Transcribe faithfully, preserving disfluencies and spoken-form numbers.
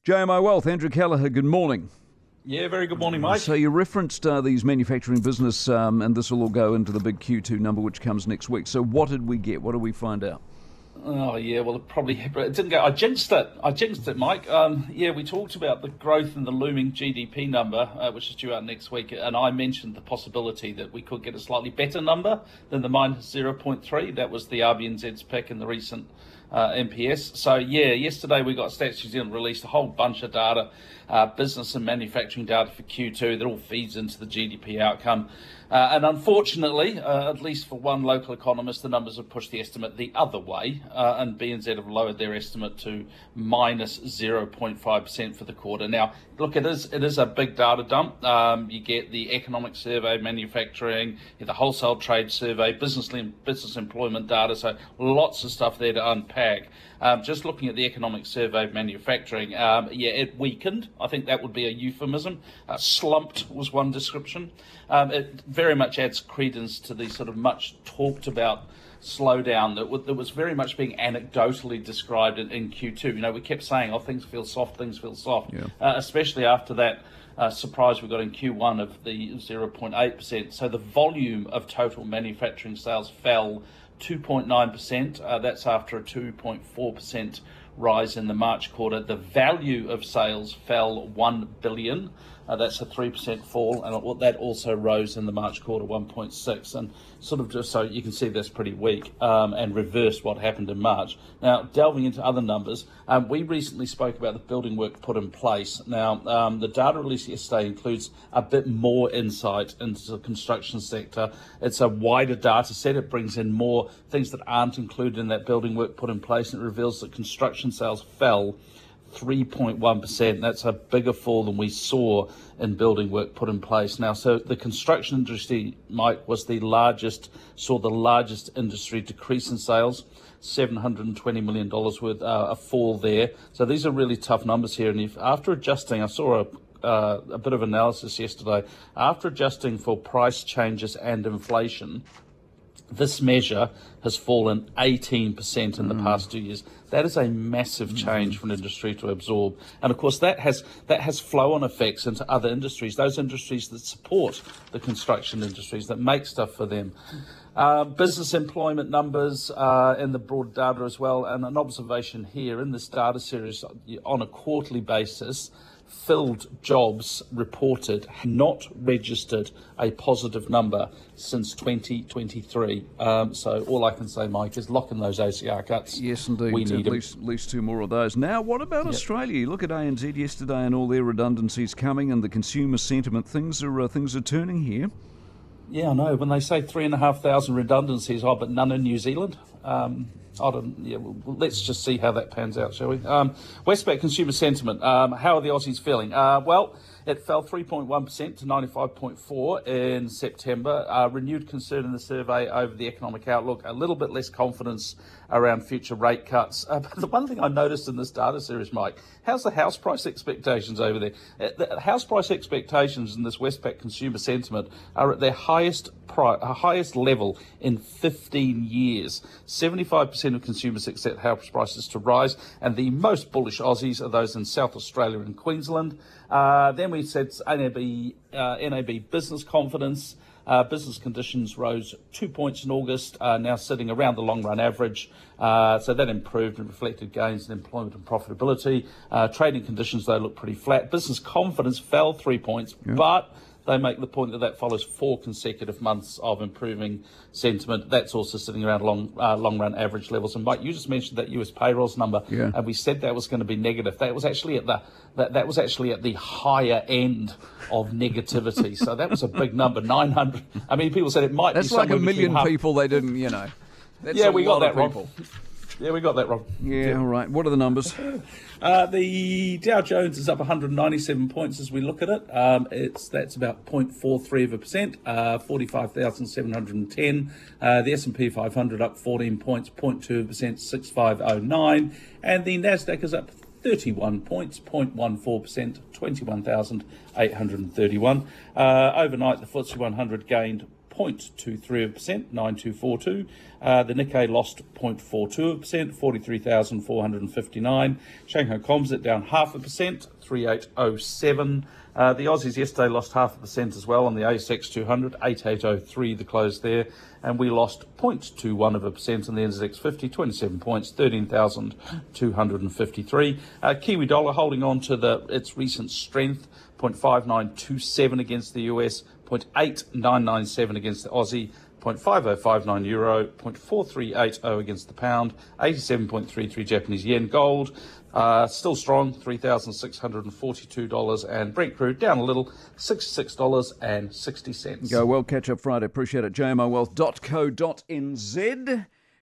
J M O Wealth, Andrew Kelleher, good morning. Yeah, very good morning, Mike. So you referenced uh, these manufacturing business, um, and this will all go into the big Q two number which comes next week. So what did we get? What did we find out? Oh, yeah, well, it probably it didn't go. I jinxed it. I jinxed it, Mike. Um, yeah, we talked about the growth in the looming G D P number, uh, which is due out next week, and I mentioned the possibility that we could get a slightly better number than the minus zero point three. That was the R B N Z's pick in the recent uh, M P S. So, yeah, yesterday we got Stats New Zealand released a whole bunch of data, uh, business and manufacturing data for Q two that all feeds into the G D P outcome. Uh, and unfortunately, uh, at least for one local economist, the numbers have pushed the estimate the other way, uh, and B N Z have lowered their estimate to minus zero point five percent for the quarter. Now, look, it is it is a big data dump. Um, you get the economic survey, manufacturing, you get the wholesale trade survey, business business employment data, so lots of stuff there to unpack. Um, just looking at the economic survey of manufacturing, um, yeah, it weakened. I think that would be a euphemism. Uh, slumped was one description. Um, it very much adds credence to the sort of much talked about slowdown that, w- that was very much being anecdotally described in, in Q two. You know, we kept saying, oh, things feel soft, things feel soft, yeah. uh, especially after that uh, surprise we got in Q one of the zero point eight percent. So the volume of total manufacturing sales fell two point nine percent. Uh, that's after a two point four percent rise in the March quarter. The value of sales fell one billion dollars. Uh, that's a three percent fall, and that also rose in the March quarter, one point six, and sort of just so you can see that's pretty weak, um, and reversed what happened in March. Now, delving into other numbers, um, we recently spoke about the building work put in place. Now, um, the data released yesterday includes a bit more insight into the construction sector. It's a wider data set. It brings in more things that aren't included in that building work put in place, and it reveals that construction sales fell three point one percent. That's a bigger fall than we saw in building work put in place. Now, so the construction industry, Mike, was the largest, saw the largest industry decrease in sales, seven hundred twenty million dollars worth, uh, a fall there. So these are really tough numbers here. And if after adjusting, I saw a, uh, a bit of analysis yesterday, after adjusting for price changes and inflation, this measure has fallen eighteen percent in the mm. past two years. That is a massive change mm. for an industry to absorb. And of course, that has that has flow-on effects into other industries, those industries that support the construction industries, that make stuff for them. Uh, business employment numbers uh, in the broad data as well. And an observation here in this data series on a quarterly basis, filled jobs reported not registered a positive number since twenty twenty-three. Um, so all I can say, Mike, is lock in those O C R cuts. Yes, indeed. We need at least, at least two more of those. Now, what about yep. Australia? You look at A N Z yesterday and all their redundancies coming, and the consumer sentiment. Things are uh, things are turning here. Yeah, I know. When they say three and a half thousand redundancies, oh, but none in New Zealand. Um, I don't. Yeah, well, let's just see how that pans out, shall we? Um, Westpac consumer sentiment. Um, how are the Aussies feeling? Uh, well, it fell three point one percent to ninety-five point four in September. Uh, renewed concern in the survey over the economic outlook. A little bit less confidence around future rate cuts. Uh, but the one thing I noticed in this data series, Mike, how's the house price expectations over there? Uh, the house price expectations in this Westpac consumer sentiment are at their highest pri- highest level in fifteen years. seventy-five percent of consumers expect house prices to rise, and the most bullish Aussies are those in South Australia and Queensland. Uh, then we said N A B, uh, N A B business confidence. Uh, business conditions rose two points in August, uh, now sitting around the long-run average. Uh, so that improved and reflected gains in employment and profitability. Uh, trading conditions, though, look pretty flat. Business confidence fell three points, yep. but they make the point that that follows four consecutive months of improving sentiment. That's also sitting around long, uh, long-run average levels. And Mike, you just mentioned that U S payrolls number, yeah. and we said that was going to be negative. That was actually at the that, that was actually at the higher end of negativity. So that was a big number, nine hundred. I mean, people said it might. That's be like a somewhere million between people. They didn't, you know. That's yeah, a we got lot that of people. wrong. Yeah, we got that wrong. Yeah, yeah, all right. What are the numbers? Uh, the Dow Jones is up one hundred ninety-seven points as we look at it. Um, it's that's about zero point four three of a percent, uh, forty-five thousand seven hundred ten. Uh, the S and P five hundred up fourteen points, zero point two of a percent, six thousand five hundred nine. And the Nasdaq is up thirty-one points, zero point one four percent, twenty-one thousand eight hundred thirty-one. Uh, overnight, the F T S E one hundred gained zero zero point two three percent, nine two four two. Uh, the Nikkei lost zero point four two percent, forty-three thousand four hundred fifty-nine. Shanghai Composite down half a percent, three eight oh seven. Uh, the Aussies yesterday lost half a percent as well on the A S X two hundred, eighty-eight oh three the close there, and we lost zero point two one of a percent on the N Z X fifty, twenty-seven points, thirteen thousand two hundred fifty-three. Uh, Kiwi dollar holding on to the its recent strength, zero point five nine two seven against the U S, zero point eight nine nine seven against the Aussie, zero point five oh five nine euro, zero point four three eight oh against the pound, eighty-seven point three three Japanese yen. Gold uh, still strong, three thousand six hundred forty-two dollars, and Brent crude down a little, sixty-six dollars and sixty cents. Go well, catch up Friday. Appreciate it. J M O wealth dot co dot n z.